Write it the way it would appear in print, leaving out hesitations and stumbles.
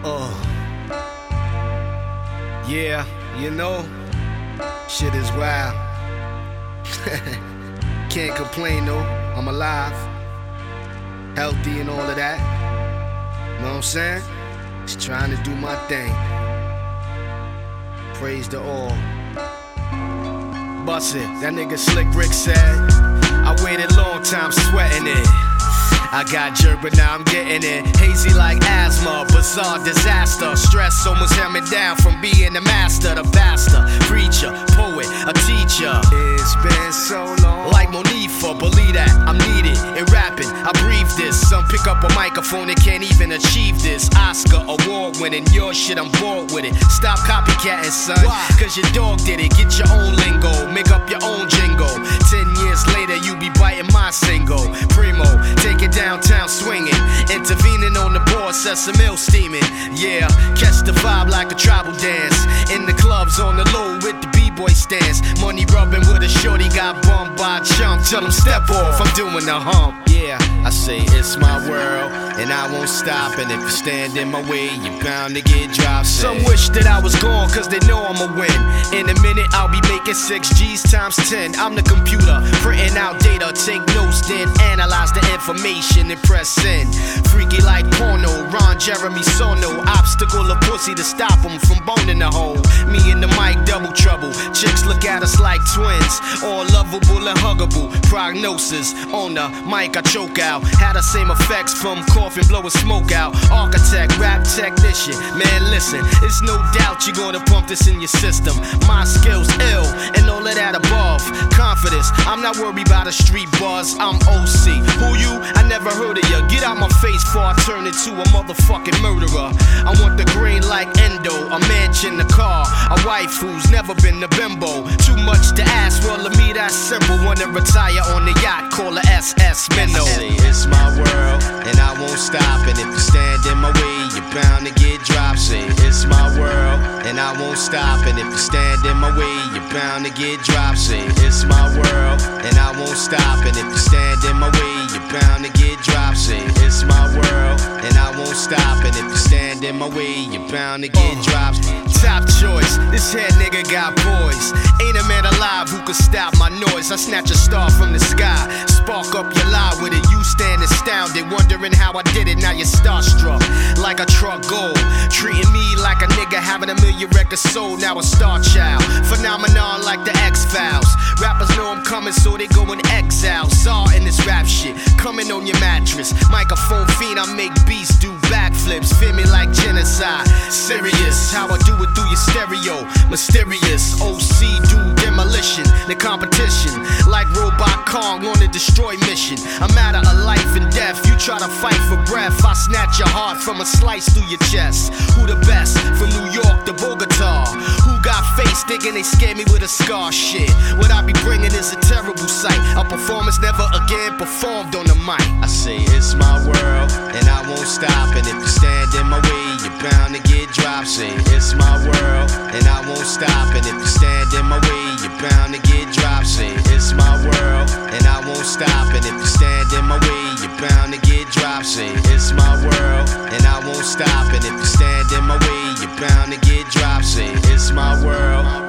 Yeah, you know, shit is wild. Can't complain though, I'm alive, healthy and all of that. Know what I'm saying? Just trying to do my thing. Praise the all. Bust it, that nigga Slick Rick said, I waited a long time sweating it. I got jerk, but now I'm getting it. Hazy like asthma, bizarre disaster. Stress almost held me down from being the master, the pastor, preacher, poet, a teacher. It's been so long. Like Monifa, believe that I'm needed in rapping. I breathe this. Some pick up a microphone and can't even achieve this. Oscar award winning, your shit, I'm bored with it. Stop copycatting, son. Why? Cause your dog did it. Get your own lingo, make up your own jingle. 10 years later, you be biting my single. Primo, take it downtown swinging, intervening on the board, set some ill steaming. Yeah, catch the vibe like a tribal dance. In the clubs on the low with the b-boy stance. Money rubbing with a shorty, got bummed by a chump. Tell them step off, I'm doing the hump. Yeah, I say it's my world, and I won't stop. And if you stand in my way, you're bound to get dropped. Some wish that I was gone, cause they know I'ma win. In a minute, I'll be making 6 G's times 10. I'm the computer, printing out data, take notes, then analyze the information and press send. Freaky like porno, Ron Jeremy Sono. Obstacle of pussy to stop them from boning the hole. Me and the mic, double trouble. Chicks look at us like twins, all lovable and huggable. Prognosis on the mic, I choke out. Had the same effects from coughing, blowing smoke out. Architect, rap technician, man listen, it's no doubt you're gonna pump this in your system. My skills ill, and all of that above. Confidence, I'm not worried about a street buzz, I'm OC. Who you? I never heard of ya. Get out my face before I turn into a motherfucking murderer. I want the green like Endo, a mansion, a car, a wife who's never been a bimbo. Too much to ask, well to me that's simple. Wanna retire on the yacht, call her SS Minnow. It's my world, and I won't stop. And if you stand in my way, you're bound to get dropped. Say, it's my world, and I won't stop. And if you stand in my way, you're bound to get dropped. Say, it's my world, and I won't stop. And if you stand in my way, you're bound to get dropped. Say, it's my world, and I won't stop. And if you stand in my way, you're bound to get dropped. Top choice, this head nigga got poise. Ain't a man alive who could stop my noise. I snatch a star from the sky, spark up your lie with it. You stand astounded, wondering how I did it. Now you're starstruck, like a truck gold. Treating me like a nigga having a million records sold. Now a star child, phenomenon like the X-Files. Rappers know I'm coming, so they go in exile. Saw in this rap shit, coming on your mattress. Microphone fiend, I make beats do backflips. Feel me like genocide. Serious, how I do it through your stereo. Mysterious, OC do demolition. The competition, like Robot Kong on a destroy mission. A matter of life and death. You try to fight for breath, I snatch your heart from a slice through your chest. Who the best? From New York to Bogota. Who got face thinking they scared me with a scar? Shit, what I be bringing is a terrible sight. A performance never again performed on the mic. I say it's my world, and I won't stop. And if you stand in my way, you're bound to get dropped. Say it's my world, and I won't stop. And if you stand in my way, you're bound to get dropped. Say it's my world, and I won't stop. And if you stand in my way, you're bound to get dropped. Say it's my world, and I won't stop. And if you stand in my way, you're bound to get dropped. Say it's my world.